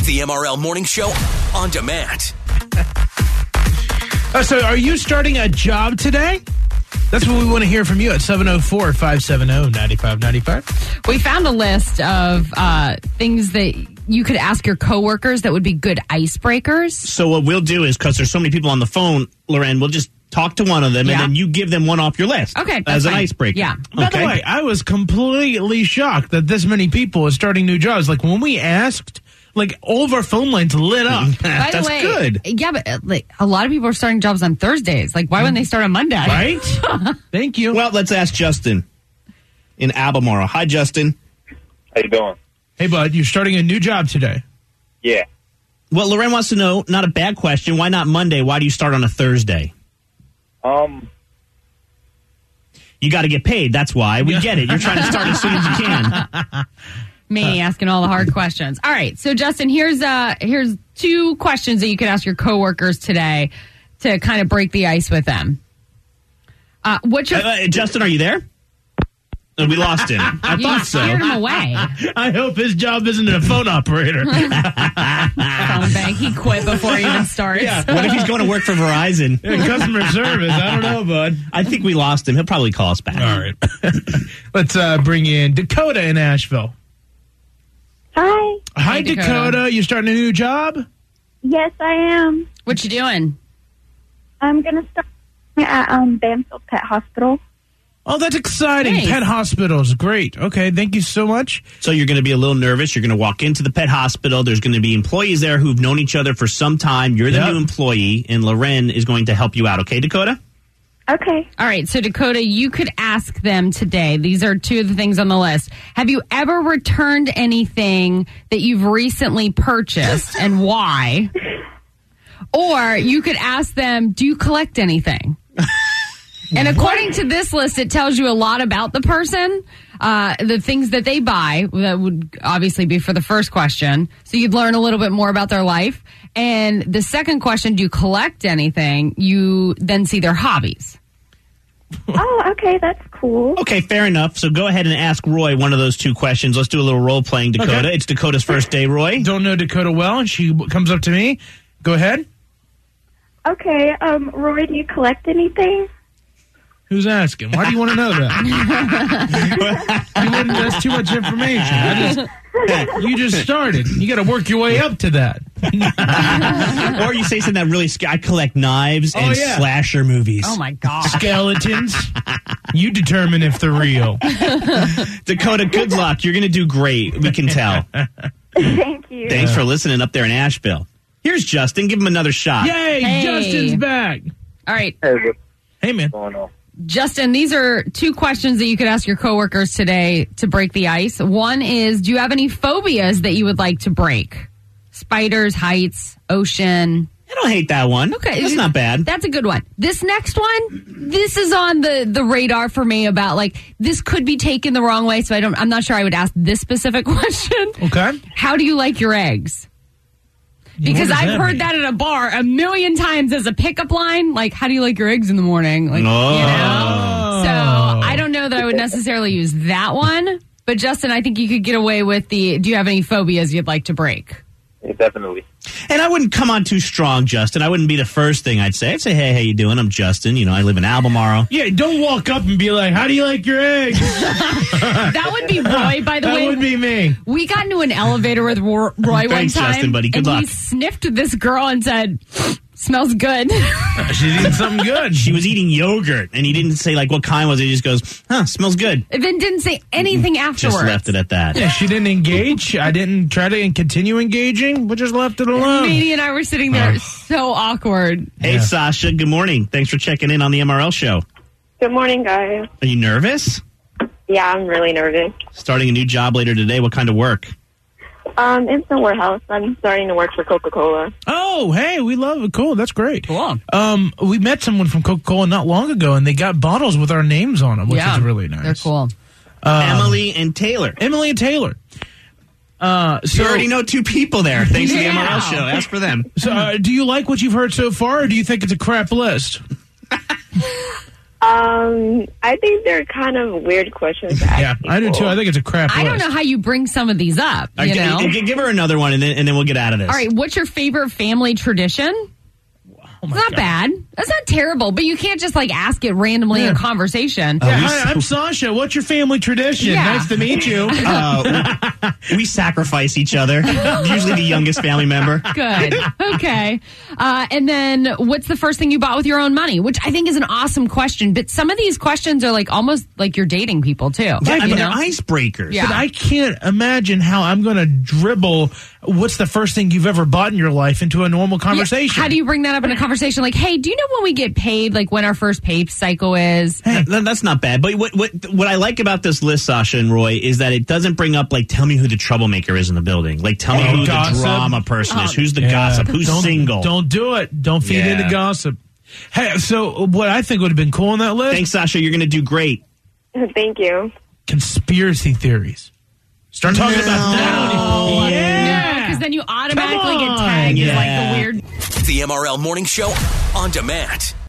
The MRL Morning Show on demand. So are you starting a job today? That's what we want to hear from you at 704-570-9595. We found a list of things that you could ask your coworkers that would be good icebreakers. So what we'll do is, because there's so many people on the phone, Loren, we'll just talk to one of them, and then you give them one off your list. Okay, as fine. an icebreaker. Yeah. By the way, I was completely shocked that this many people are starting new jobs. Like, when we asked, like, all of our phone lines lit up. By the That's way, good. Yeah, but like, a lot of people are starting jobs on Thursdays. Like, why wouldn't they start on Monday? Right? Thank you. Well, let's ask Justin in Albemarle. Hi, Justin. How you doing? Hey, bud, you're starting a new job today. Yeah. Well, Loren wants to know, not a bad question, why not Monday? Why do you start on a Thursday? You got to get paid. That's why. We get it. You're trying to start as soon as you can. Me asking all the hard questions. All right, so Justin, here's 2 questions that you could ask your coworkers today to kind of break the ice with them. What's your Justin, are you there? We lost him. I you thought so. scared him away. I hope his job isn't a phone operator. Phone bank. He quit before he even starts. Yeah. What if he's going to work for Verizon? Customer service. I don't know, bud. I think we lost him. He'll probably call us back. All right. Let's bring in Dakota in Asheville. Hi. Hi, Hey, Dakota. Dakota. You starting a new job? Yes, I am. What you doing? I'm going to start at Banfield Pet Hospital. Oh, that's exciting. Nice. Pet hospitals. Great. Okay, thank you so much. So you're going to be a little nervous. You're going to walk into the pet hospital. There's going to be employees there who've known each other for some time. You're the new employee, and Loren is going to help you out. Okay, Dakota? Okay. All right, so Dakota, you could ask them today. These are 2 of the things on the list. Have you ever returned anything that you've recently purchased and why? Or you could ask them, do you collect anything? And according to this list, it tells you a lot about the person, the things that they buy. That would obviously be for the first question. So you'd learn a little bit more about their life. And the second question, do you collect anything? You then see their hobbies. Oh, okay. That's cool. Okay, fair enough. So go ahead and ask Roy one of those 2 questions. Let's do a little role-playing, Dakota. Okay. It's Dakota's first day, Roy. Don't know Dakota well, and she comes up to me. Go ahead. Okay. Roy, do you collect anything? Who's asking? Why do you want to know that? That's too much information. You just started. You got to work your way up to that. Or you say something that really I collect knives and slasher movies. Oh, my God. Skeletons. You determine if they're real. Dakota, good luck. You're going to do great. We can tell. Thank you. Thanks for listening up there in Asheville. Here's Justin. Give him another shot. Yay, Hey. Justin's back. All right. Hey, what's Hey, man. going on? Justin, these are 2 questions that you could ask your coworkers today to break the ice. One is, do you have any phobias that you would like to break? Spiders, heights, ocean. I don't hate that one. Okay. That's not bad. That's a good one. This next one, this is on the radar for me about, like, this could be taken the wrong way, so I'm not sure I would ask this specific question. Okay. How do you like your eggs? Because What does I've that heard mean? that at a bar a million times as a pickup line. Like, how do you like your eggs in the morning? Like, you know? So I don't know that I would necessarily use that one. But Justin, I think you could get away with do you have any phobias you'd like to break? Yeah, definitely. And I wouldn't come on too strong, Justin. I wouldn't be the first thing I'd say. I'd say, hey, how you doing? I'm Justin. You know, I live in Albemarle. Yeah, don't walk up and be like, how do you like your eggs? That would be Roy, by the That way. would be me. We got into an elevator with Roy one Thanks, time. Justin, buddy. Good and luck. he sniffed this girl and said, smells good. She's eating something good. She was eating yogurt, and he didn't say, like, what kind was it. He just goes, smells good. And then didn't say anything afterwards. Just left it at that. Yeah, she didn't engage. I didn't try to continue engaging. We just left it alone. Manny and I were sitting there so awkward. Hey, Sasha, good morning. Thanks for checking in on the MRL show. Good morning, guys. Are you nervous? Yeah, I'm really nervous. Starting a new job later today. What kind of work? It's the warehouse. I'm starting to work for Coca-Cola. Oh, hey, we love it. Cool, that's great. Cool. We met someone from Coca-Cola not long ago, and they got bottles with our names on them, which is really nice. They're cool. Emily and Taylor. Emily and Taylor. So you already know 2 people there. Thanks to the MRL show. Ask for them. So, do you like what you've heard so far, or do you think it's a crap list? I think they're kind of weird questions to ask Yeah, I do people. too. I think it's a crap I don't list. know how you bring some of these up, All you right, know? give her another one, and then we'll get out of this. All right, what's your favorite family tradition? Oh my It's not God. bad. That's not terrible, but you can't just like ask it randomly in a conversation. Yeah, hi, I'm Sasha. What's your family tradition? Yeah. Nice to meet you. We sacrifice each other. Usually the youngest family member. Good. Okay. And then what's the first thing you bought with your own money? Which I think is an awesome question. But some of these questions are like almost like you're dating people too. Yeah, you I mean, know? they're icebreakers. Yeah. But I can't imagine how I'm going to dribble what's the first thing you've ever bought in your life into a normal conversation. How do you bring that up in a conversation? Like, hey, do you know when we get paid? Like when our first pay cycle is? That's not bad. But what I like about this list, Sasha and Roy, is that it doesn't bring up, like, tell me who the troublemaker is in the building. Like, tell me who gossip. the drama person is. Who's the Yeah. gossip? Who's single? Don't do it. Don't feed Yeah. into gossip. Hey, so what I think would have been cool on that list, Thanks, Sasha. You're going to do great. Thank you. conspiracy theories. Start talking about that. Yeah. Because then you automatically Come get on. tagged as like Yeah. the weird. The MRL Morning Show on demand.